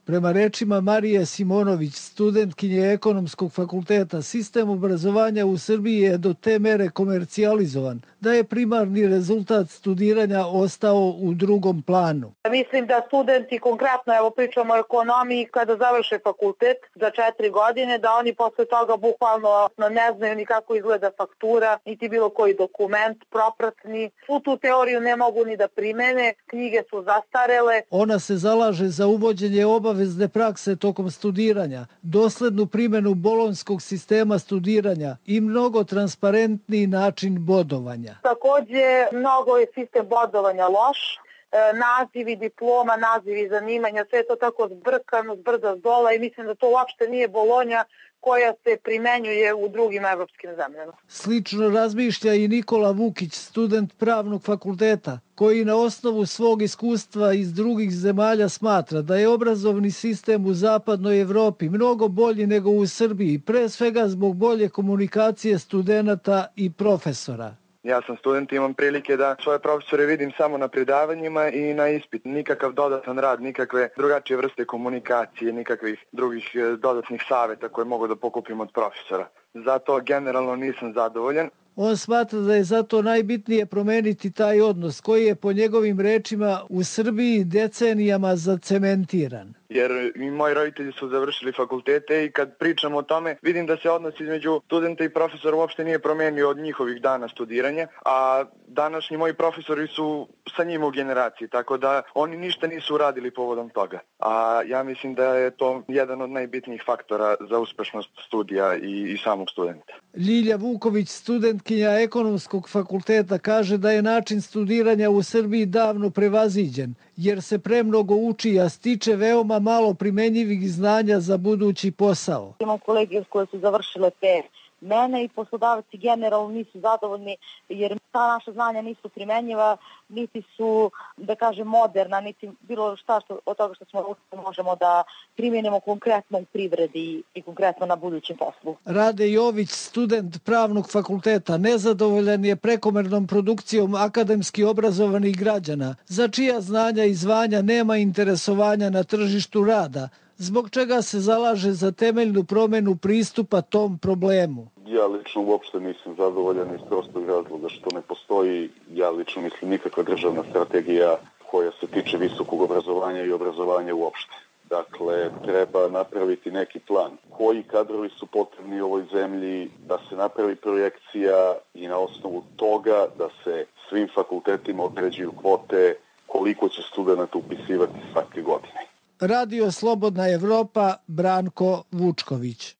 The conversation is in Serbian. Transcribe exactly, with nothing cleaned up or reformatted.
Prema rečima Marije Simonović, studentkinje Ekonomskog fakulteta, sistem obrazovanja u Srbiji je do te mere komercijalizovan da je primarni rezultat studiranja ostao u drugom planu. Mislim da studenti, konkretno evo pričamo o ekonomiji, kada završe fakultet za četiri godine, da oni posle toga bukvalno ne znaju ni kako izgleda faktura, niti bilo koji dokument, propratni. Svu tu teoriju ne mogu ni da primene, knjige su zastarele. Ona se zalaže za uvođenje obavezne prakse tokom studiranja, doslednu primjenu bolonjskog sistema studiranja i mnogo transparentniji način bodovanja. Takođe, mnogo je sistem bodovanja loš. Nazivi diploma, nazivi zanimanja, sve je to tako zbrkano, zbrda zdola i mislim da to uopšte nije Bolonja koja se primenjuje u drugim evropskim zemljama. Slično razmišlja i Nikola Vukić, student pravnog fakulteta, koji na osnovu svog iskustva iz drugih zemalja smatra da je obrazovni sistem u zapadnoj Evropi mnogo bolji nego u Srbiji, pre svega zbog bolje komunikacije studenata i profesora. Ja sam student i imam prilike da svoje profesore vidim samo na predavanjima i na ispit. Nikakav dodatan rad, nikakve drugačije vrste komunikacije, nikakvih drugih dodatnih saveta koje mogu da pokupim od profesora. Zato generalno nisam zadovoljan. On smatra da je zato najbitnije promeniti taj odnos koji je po njegovim rečima u Srbiji decenijama zacementiran. Jer i moji roditelji su završili fakultete i kad pričamo o tome vidim da se odnos između studenta i profesora uopšte nije promenio od njihovih dana studiranja, a današnji moji profesori su sa njima u generaciji, tako da oni ništa nisu uradili povodom toga. A ja mislim da je to jedan od najbitnijih faktora za uspešnost studija i, i samog studenta. Ljilja Vuković, studentkinja Ekonomskog fakulteta, kaže da je način studiranja u Srbiji davno prevaziđen, jer se premnogo uči, a stiče veoma malo primenjivih znanja za budući posao. Imam kolege koje su završile pre mene i poslodavci generalno nisu zadovoljni jer ta naša znanja nisu primenjiva, niti su, da kažem, moderna, niti bilo šta što, od toga što smo učili možemo da primjenimo konkretno u privredi i konkretno na budućem poslu. Rade Jović, student pravnog fakulteta, nezadovoljan je prekomernom produkcijom akademski obrazovanih građana, za čija znanja i zvanja nema interesovanja na tržištu rada, zbog čega se zalaže za temeljnu promjenu pristupa tom problemu. Ja lično uopšte nisam zadovoljan iz prostog razloga što ne postoji, ja lično mislim, nikakva državna strategija koja se tiče visokog obrazovanja i obrazovanja uopšte. Dakle, treba napraviti neki plan. Koji kadrovi su potrebni u ovoj zemlji, da se napravi projekcija i na osnovu toga da se svim fakultetima određuju kvote koliko će studenta upisivati svake godine. Radio Slobodna Evropa, Branko Vučković.